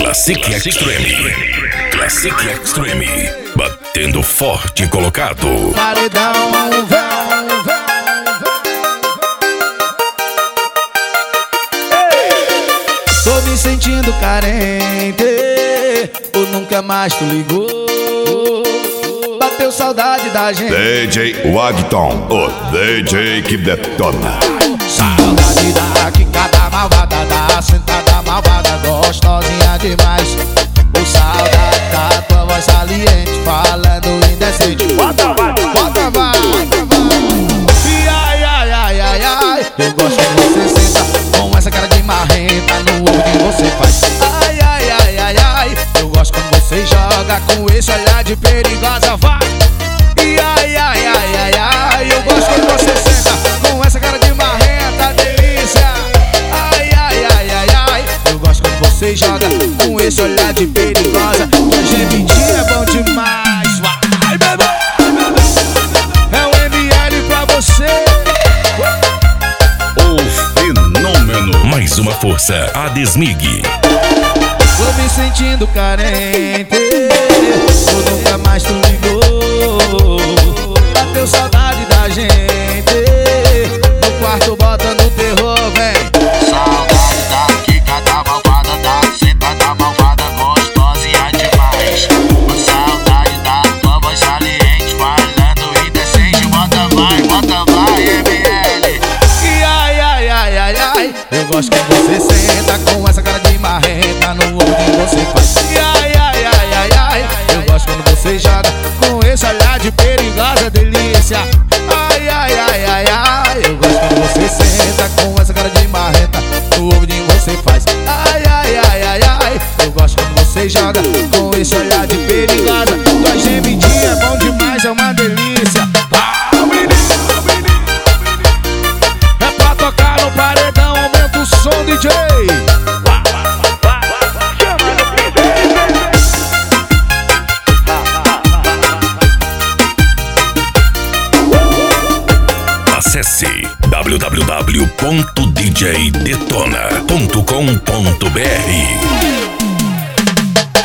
Classic Extreme. Classic Extreme. Batendo forte colocado. Paredão, tô me sentindo carente, ou nunca mais tu ligou. Bateu saudade da gente. DJ Wagton, o DJ que detona. Saudade da quicada malvada, da sentada malvada, gostosinha demais. Ou saudade da tua voz saliente, falando indecente. Bota vai, bota vai, bota vai. E ai, ai, ai, ai, ai, eu gosto que você senta com essa cara de marrenta no olho que você faz. Ai, ai, ai, ai, ai, eu gosto quando você joga com esse olhar de perigosa, vai. E ai, ai, ai, ai, ai, eu gosto quando você senta com essa cara de marrenta, delícia. Ai, ai, ai, ai, ai, eu gosto quando você joga com esse olhar de perigosa. Que gemidinha é bom demais, vai, bebê. É o ML pra você. O fenômeno. Mais uma força, a Desmig. Tô me sentindo carente, ou nunca mais tu ligou. Bateu saudade da gente, no quarto botando terror, vem. Saudade da quicada malvada, da sentada malvada, gostosinha demais. Saudade da tua voz saliente, falando indecente. Bota vai, ML. E ai, ai, ai, ai, ai, eu gosto quando você senta com essa cara de marrenta no olho que você faz. E ai, ai, ai, ai, ai, eu gosto quando você joga com esse olhar de perigosa, delícia. Ai, ai, ai, ai, ai, eu gosto quando você senta com essa cara de marrenta no ouvidinho você faz. Ai, ai, ai, ai, ai, eu gosto quando você joga com esse olhar de perigosa. Tua gemidinha é bom demais, é uma delícia. É pra tocar no paredão, aumenta o som, DJ. Acesse www.djdetona.com.br.